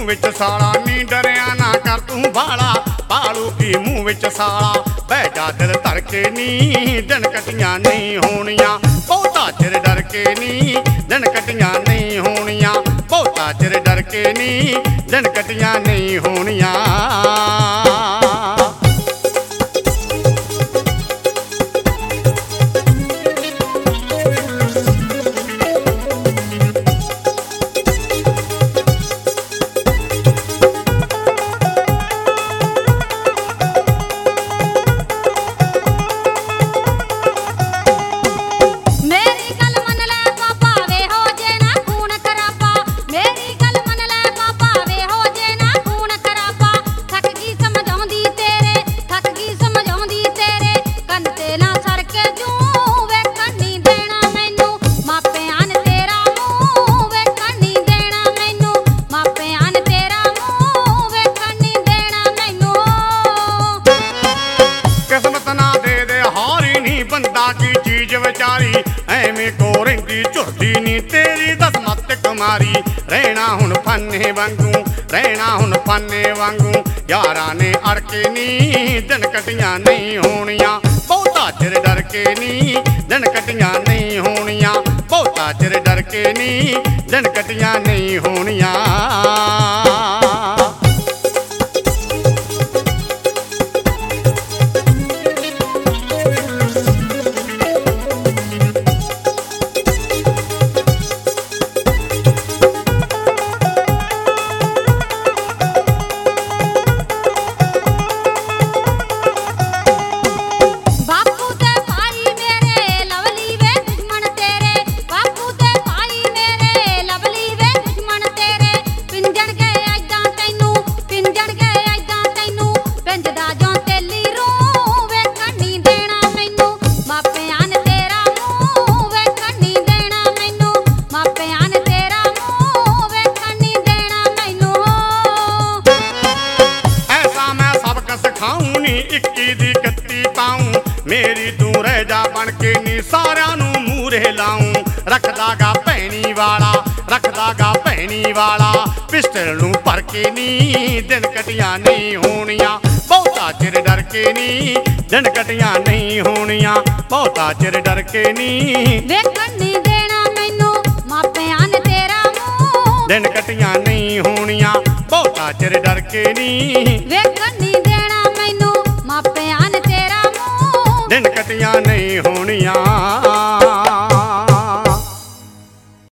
ਮੂੰਹ ਵਿੱਚ ਸਾਲਾ ਨੀ ਡਰਿਆ ਨਾ ਕਰ ਤੂੰ ਬਾਲਾ ਪਾਲੂ ਕੀ ਮੂੰਹ ਵਿੱਚ ਸਾਲਾ ਬਹਿ ਜਾ ਦਿਲ ਧਰ ਕੇ ਨੀ ਦਿਨ ਕੱਟੀਆਂ ਨਹੀਂ ਹੋਣੀਆਂ ਬਹੁਤਾ ਚਿਰ ਡਰ ਕੇ ਨੀ ਦਿਨ ਕੱਟੀਆਂ ਨਹੀਂ ਹੋਣੀਆਂ ਬਹੁਤਾ ਚਿਰ ਡਰ ਕੇ ਨੀ ਦਿਨ ਕੱਟੀਆਂ ਨਹੀਂ ਹੋਣੀਆਂ ਐਵੇਂ ਕੋ ਰਹਿੰਦੀ ਝੁਰਦੀ ਨੀ ਤੇਰੀ ਦਸ ਮੱਤ ਕੁਮਾਰੀ ਰਹਿਣਾ ਹੁਣ ਫਾਨੇ ਵਾਂਗੂ ਰਹਿਣਾ ਹੁਣ ਫਾਨੇ ਵਾਂਗੂ ਯਾਰਾਂ ਨੇ ਅੜ ਕੇ ਨੀ ਦਿਨ ਕੱਟੀਆਂ ਨਹੀਂ ਹੋਣੀਆਂ ਬਹੁਤਾ ਚਿਰ ਡਰ ਕੇ ਨੀ ਦਿਨ ਕੱਟੀਆਂ ਨਹੀਂ ਹੋਣੀਆਂ ਬਹੁਤਾ ਚਿਰ ਡਰ ਕੇ ਨੀ ਦਿਨ ਕੱਟੀਆਂ ਨਹੀਂ ਹੋਣੀਆਂ ਮੇਰੀ ਤੂੰ ਰਹਿ ਜਾ ਬਣ ਕੇ ਨੀ ਸਾਰਿਆਂ ਨੂੰ ਮੂਹਰੇ ਲਾਉਂ ਰੱਖਦਾਗਾ ਭੈਣੀ ਵਾਲਾ ਰੱਖਦਾਗਾ ਭੈਣੀ ਵਾਲਾ ਪਿਸਟਲ ਨੂੰ ਭਰ ਕੇ ਨੀ ਦਿਨ ਕੱਟੀਆਂ ਨਹੀਂ ਹੋਣੀਆਂ ਬਹੁਤਾ ਚਿਰ ਡਰ ਕੇ ਨੀ ਦਿਨ ਕੱਟੀਆਂ ਨਹੀਂ ਹੋਣੀਆਂ ਬਹੁਤਾ ਚਿਰ ਡਰ ਕੇ ਨੀ ਵੇਖਣ ਨਹੀਂ ਦੇਣਾ ਮੈਨੂੰ ਮਾਪਿਆਂ ਨੇ ਤੇਰਾ ਮੂੰਹ ਦਿਨ ਕੱਟੀਆਂ ਨਹੀਂ ਹੋਣੀਆਂ ਬਹੁਤਾ ਚਿਰ ਡਰ ਕੇ ਨੀ ਵੇਖਣ ਨਹੀਂ ਦੇਣਾ ਮੈਨੂੰ ਮਾਪਿਆਂ ਨੇ ਤੇਰਾ ਮੂੰਹ ਦਿਨ ਕੱਟੀਆਂ ਨਹੀਂ ਹੋਣੀਆਂ।